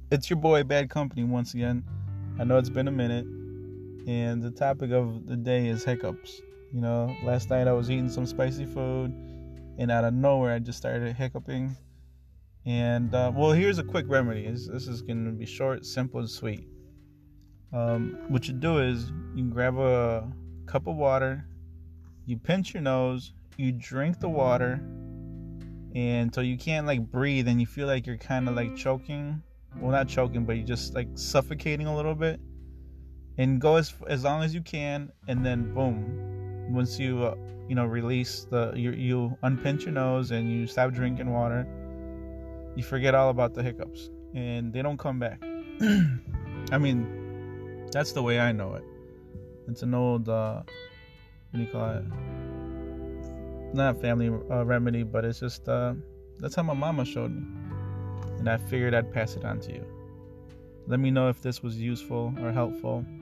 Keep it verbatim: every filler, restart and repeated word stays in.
It's your boy Bad Company once again. I know it's been a minute, and the topic of the day is hiccups. You know, last night I was eating some spicy food, and out of nowhere I just started hiccuping. And uh, well, here's a quick remedy. This, this is going to be short, simple, and sweet. Um, what you do is you grab a cup of water, you pinch your nose, you drink the water, and so you can't like breathe, and you feel like you're kind of like choking. Well, not choking, but you're just like suffocating a little bit. And go as as long as you can, and then boom, once you uh, you know release the you you unpinch your nose and you stop drinking water, you forget all about the hiccups, and they don't come back. I mean, that's the way I know it. It's an old uh, what do you call it? Not family uh, remedy, but it's just uh, that's how my mama showed me, and I figured I'd pass it on to you. Let me know if this was useful or helpful.